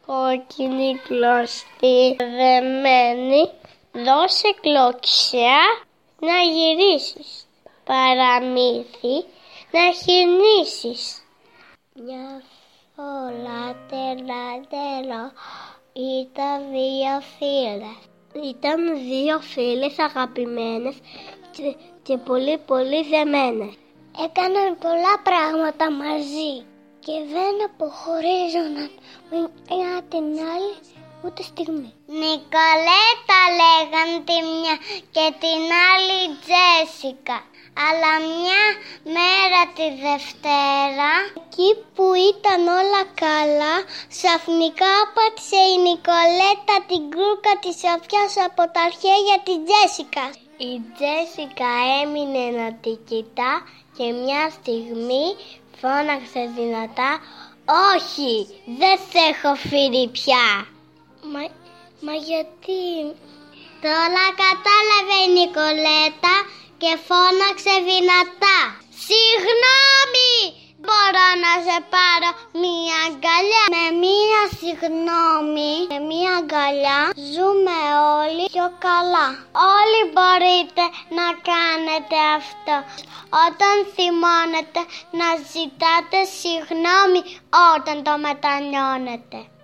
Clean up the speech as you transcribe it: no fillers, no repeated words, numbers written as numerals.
κόκκινη κλωστή δεμένη, δώσε κλωτσιά να γυρίσεις, παραμύθι να χυνήσεις. Μια φορά τερατέλο ήταν δύο φίλες. Ήταν δύο φίλες αγαπημένες και πολύ πολύ δεμένες. Έκαναν πολλά πράγματα μαζί και δεν αποχωρίζονταν μια την άλλη ούτε στιγμή. Νικολέτα λέγαν τη μια και την άλλη Τζέσικα. Αλλά μια μέρα τη Δευτέρα, εκεί που ήταν όλα καλά, ξαφνικά άπατσε η Νικολέτα την κρούκα της σοφιάς από τα χέρια της Τζέσικας. Η Τζέσικα έμεινε να τη κοιτά και μια στιγμή φώναξε δυνατά «Όχι, δεν σε έχω φύρει πια». Μα γιατί? Τώρα κατάλαβε η Νικολέτα και φώναξε δυνατά «Συγγνώμη, μπορώ να σε πάρω μία αγκαλιά?» Με μία συγγνώμη, με μία αγκαλιά ζούμε όλοι πιο καλά. Όλοι μπορείτε να κάνετε αυτό. Όταν θυμώνετε να ζητάτε συγγνώμη όταν το μετανιώνετε.